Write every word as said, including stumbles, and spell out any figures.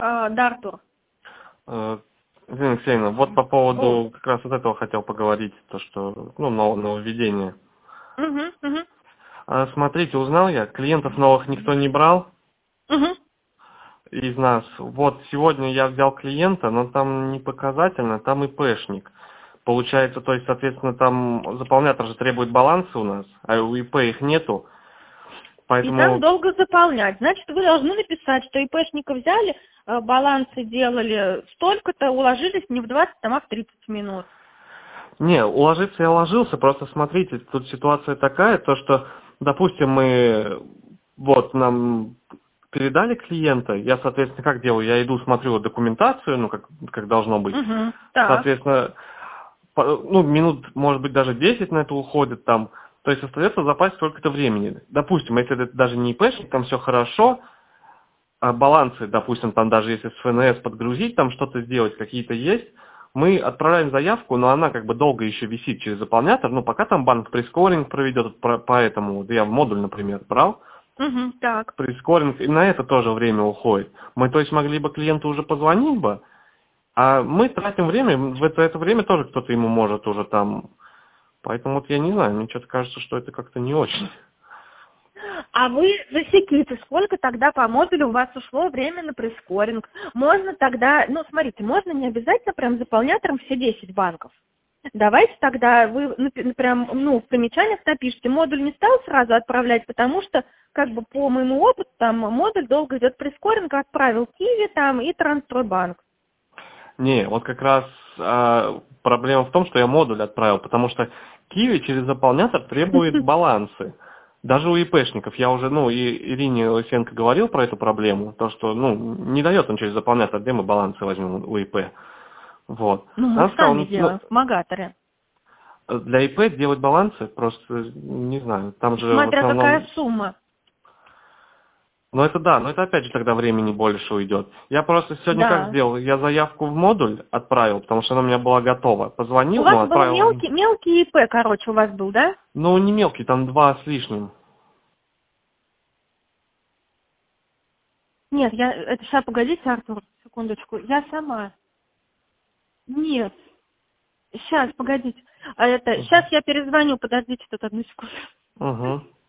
А, да, Артур. Э, Зина Алексеевна, вот по поводу как раз вот этого хотел поговорить, то что, ну, ново- нововведение. Угу, угу, А, Смотрите, узнал я, клиентов новых никто не брал угу. из нас. Вот сегодня я взял клиента, но там не показательно, там ИПшник. Получается, то есть, соответственно, там заполнятор же требует баланса у нас, а у ИП их нету. И там Поэтому, долго заполнять. Значит, вы должны написать, что ИПшника взяли, э, балансы делали столько-то, уложились не в двадцать, а в тридцать минут. не, уложиться я ложился, просто смотрите, тут ситуация такая, то что, допустим, мы, вот, нам передали клиента, я, соответственно, как делаю, я иду, смотрю вот документацию, ну, как, как должно быть, Угу, так. соответственно, по- ну, минут, может быть, даже десять на это уходит там, то есть остается в запасе сколько-то времени. Допустим, если это даже не ИПшник, там все хорошо, а балансы, допустим, там даже если с ФНС подгрузить, там что-то сделать, какие-то есть, мы отправляем заявку, но она как бы долго еще висит через заполнятор, ну, пока там банк прескоринг проведет, про- поэтому вот я в модуль, например, брал, Угу, так. прескоринг, и на это тоже время уходит. Мы, то есть, могли бы клиенту уже позвонить бы, а мы тратим время, в это, это время тоже кто-то ему может уже там, поэтому вот я не знаю, мне что-то кажется, что это как-то не очень. А вы засеките, сколько тогда по модулю у вас ушло время на прескоринг. Можно тогда, ну, смотрите, можно не обязательно прям заполнятором все десять банков. Давайте тогда вы напи- прям, ну, в примечаниях напишите, модуль не стал сразу отправлять, потому что, как бы, по моему опыту, там, модуль долго идет прескоринг, отправил Киви там и Трансстройбанк. Не, вот как раз а, проблема в том, что я модуль отправил, потому что Киви через заполнятор требует балансы. Даже у ИПшников, я уже, ну, и Ирине Лысенко говорил про эту проблему, то, что, ну, не дает он через заполнятор, где мы балансы возьмем у ИП. Вот. Ну, мы Она сказала, сами ну, ну, делаем в Магаторе. для ИП делать балансы просто, не знаю, там же в Смотря какая основном. сумма. Ну это да, но это опять же тогда времени больше уйдет. Я просто сегодня как Да. сделал? Я заявку в модуль отправил, потому что она у меня была готова. У Позвонил, ну вас был отправил. мелкий, мелкий ИП, короче, у вас был, да? Ну не мелкий, там два с лишним. Нет, я, это сейчас, погодите, Артур, секундочку, я сама. Нет, сейчас, погодите. А это, сейчас я перезвоню, подождите тут одну секунду. Угу.